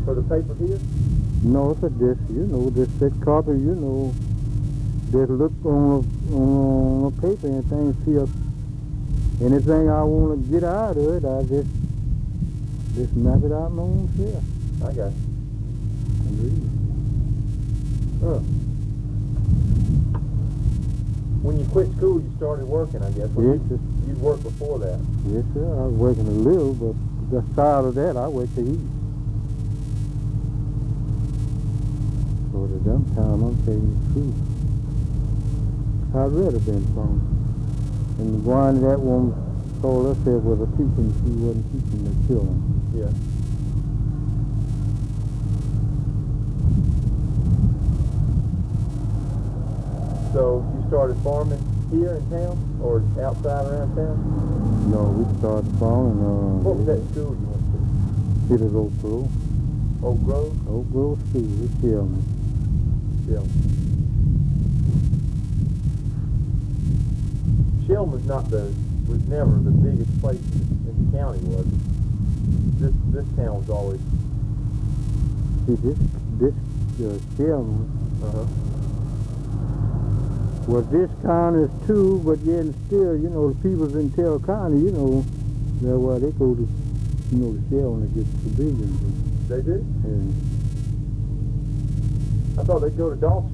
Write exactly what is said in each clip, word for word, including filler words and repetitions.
For the paper here? No, for this, you know, this that copy, you know, just look on a, on a paper and things, see a, anything I want to get out of it, I just, just map it out my own self. I got you. And read. Huh. When you quit school, you started working, I guess. Yes, you, sir. You'd worked before that. Yes, sir. I was working a little, but the side of that, I worked to eat. So the dumb time, I'm telling you the truth. I'd rather been from. And the one that one told us there was a teaching, she wasn't teaching the children. Yeah. So you started farming here in town or outside around town? No, we started farming. Uh, What was that school you went to? It was Oak Grove. Oak Grove? Oak Grove School, we tell me. Shellman. Shellman's not the, was never the biggest place in, in the county, was it? This, this town was always... See, this, this, uh, Shelman, Uh-huh. well, this county is too, but yet and still, you know, the people's in Taylor County, you know, that's why they go to, you know, the Shelman to get provisions. They do? And I thought they'd go to Dawson.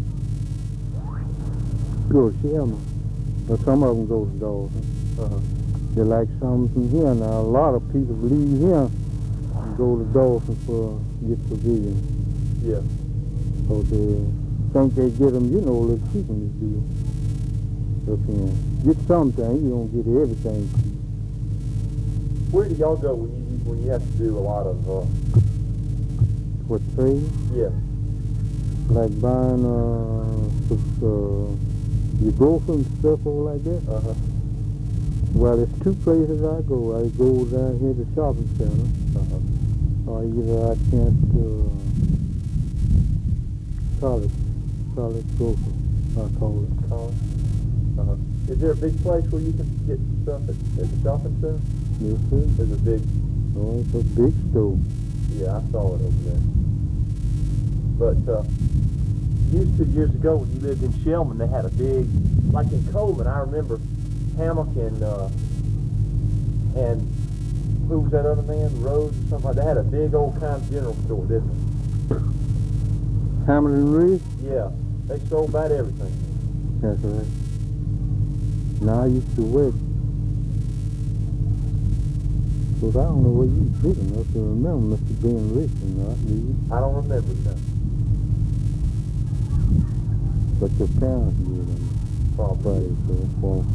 go to Shelman. But some of them go to Dawson. Uh-huh. They're like some from here now. A lot of people leave here and go to Dawson for get provisions. Yeah. So they think they get them, you know, a little cheaper to do up here. Get something, you don't get everything. Where do y'all go when you when you have to do a lot of uh What trade? yeah. Like buying uh, some, uh you go from stuff or like that? Uh-huh. Well, there's two places I go. I go down here to the shopping center. Uh-huh. Or either I can't uh college. College grocery, I call it. College. Uh-huh. Is there a big place where you can get stuff at, at the shopping center? Yes, sir. There's a big Oh, it's a big store. yeah, I saw it over there. But uh used to years ago when you lived in Shellman, they had a big, like in Coleman, I remember Hammock and uh, and who was that other man, Rhodes or something like that. They had a big old kind of general store, didn't they? Hamilton Reed? Yeah, they sold about everything. That's right. Now I used to work. But I don't know where you big enough to remember Mister Ben Rich or not, do you? I don't remember that. But your parents did them. Probably. So, well,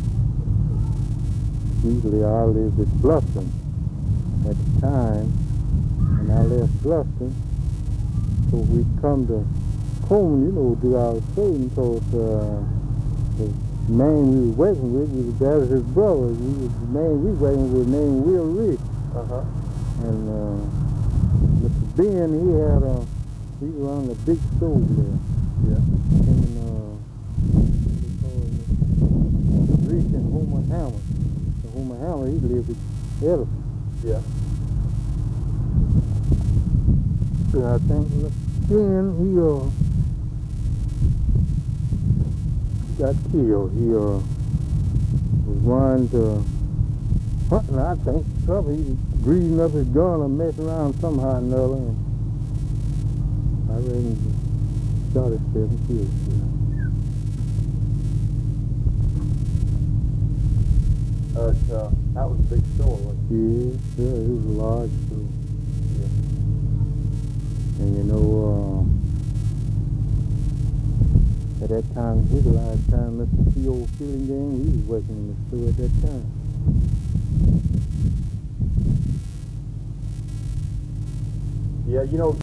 usually I lived at Bluffton at the time, and I left Bluffton. So we come to Coleman, you know, do our trading, because uh, the man we were working with, was that was his brother. He was the man we were working with named Will Rich. Uh-huh. And uh, Mister Ben, he had a, he run a big store there. Yeah. And uh, what they call him, Rich and Homer Hammer. So Homer Hammer, he lived at Edison. Yeah. So I think Ben, he uh, got killed. He uh, was running to hunting, I think. Probably he was greasing up his gun or messing around somehow or another. And I reckon he shot himself and killed himself. Uh, uh, that was a big store, wasn't it? Yeah, yeah, it was a large store. Yeah. And you know, uh, at that time, his lifetime, Mister C O Fillingham, he was working in the store at that time. Yeah, you know,